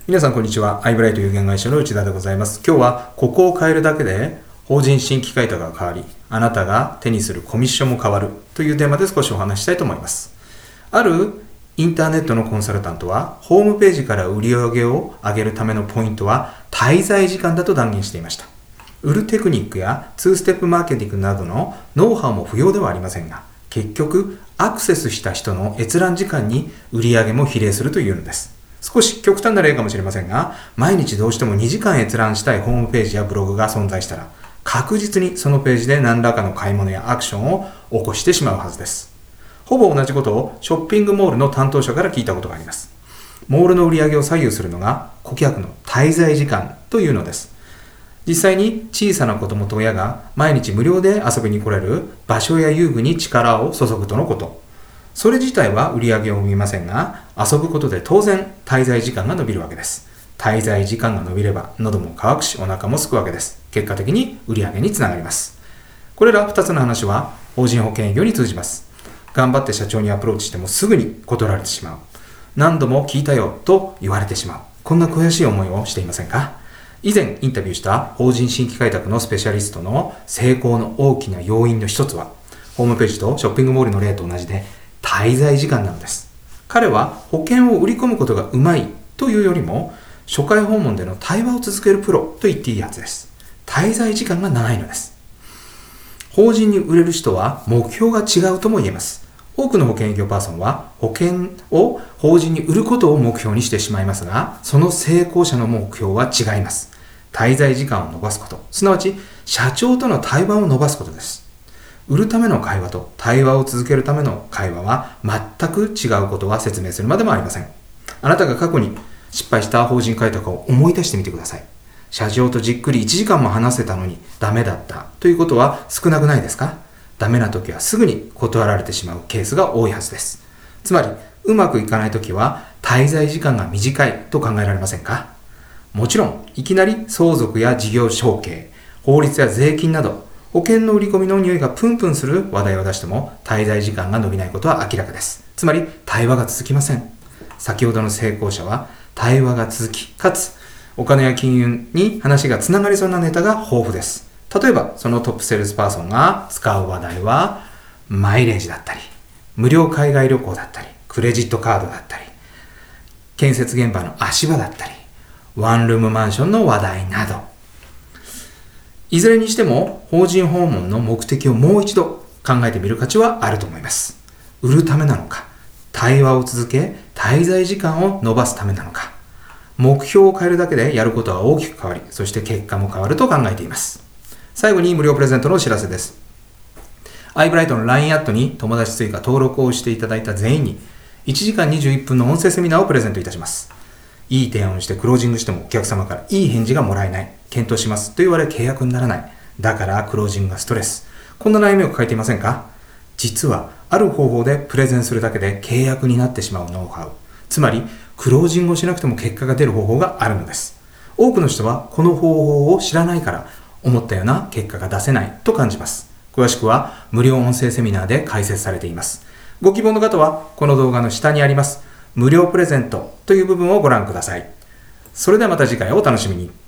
皆さんこんにちは。アイブライト有限会社の内田でございます。今日はここを変えるだけで法人新規開拓が変わり、あなたが手にするコミッションも変わるというテーマで少しお話ししたいと思います。あるインターネットのコンサルタントは、ホームページから売り上げを上げるためのポイントは滞在時間だと断言していました。売るテクニックや2ステップマーケティングなどのノウハウも不要ではありませんが、結局アクセスした人の閲覧時間に売り上げも比例するというのです。少し極端な例かもしれませんが、毎日どうしても2時間閲覧したいホームページやブログが存在したら、確実にそのページで何らかの買い物やアクションを起こしてしまうはずです。ほぼ同じことをショッピングモールの担当者から聞いたことがあります。モールの売り上げを左右するのが顧客の滞在時間というのです。実際に小さな子供と親が毎日無料で遊びに来れる場所や遊具に力を注ぐとのこと。それ自体は売り上げを生みませんが、遊ぶことで当然滞在時間が伸びるわけです。滞在時間が伸びれば喉も渇くしお腹も空くわけです。結果的に売り上げにつながります。これら2つの話は法人保険営業に通じます。頑張って社長にアプローチしてもすぐに断られてしまう。何度も聞いたよと言われてしまう。こんな悔しい思いをしていませんか？以前インタビューした法人新規開拓のスペシャリストの成功の大きな要因の一つは、ホームページとショッピングモールの例と同じで滞在時間なのです。彼は保険を売り込むことがうまいというよりも、初回訪問での対話を続けるプロと言っていいはずです。滞在時間が長いのです。法人に売れる人は目標が違うとも言えます。多くの保険営業パーソンは保険を法人に売ることを目標にしてしまいますが、その成功者の目標は違います。滞在時間を伸ばすこと、すなわち社長との対話を伸ばすことです。売るための会話と対話を続けるための会話は全く違うことは説明するまでもありません。あなたが過去に失敗した法人開拓を思い出してみてください。社長とじっくり1時間も話せたのにダメだったということは少なくないですか？ダメな時はすぐに断られてしまうケースが多いはずです。つまり、うまくいかない時は滞在時間が短いと考えられませんか？もちろん、いきなり相続や事業承継、法律や税金など保険の売り込みの匂いがプンプンする話題を出しても滞在時間が伸びないことは明らかです。つまり対話が続きません。先ほどの成功者は対話が続き、かつお金や金融に話がつながりそうなネタが豊富です。例えばそのトップセールスパーソンが使う話題はマイレージだったり、無料海外旅行だったり、クレジットカードだったり、建設現場の足場だったり、ワンルームマンションの話題など、いずれにしても法人訪問の目的をもう一度考えてみる価値はあると思います。売るためなのか、対話を続け滞在時間を伸ばすためなのか、目標を変えるだけでやることは大きく変わり、そして結果も変わると考えています。最後に無料プレゼントのお知らせです。アイブライトの LINE アットに友達追加登録をしていただいた全員に1時間21分の音声セミナーをプレゼントいたします。いい提案をしてクロージングしてもお客様からいい返事がもらえない、検討しますと言われ契約にならない、だからクロージングがストレス、こんな悩みを抱えていませんか？実はある方法でプレゼンするだけで契約になってしまうノウハウ、つまりクロージングをしなくても結果が出る方法があるのです。多くの人はこの方法を知らないから思ったような結果が出せないと感じます。詳しくは無料音声セミナーで解説されています。ご希望の方はこの動画の下にあります無料プレゼントという部分をご覧ください。それではまた次回をお楽しみに。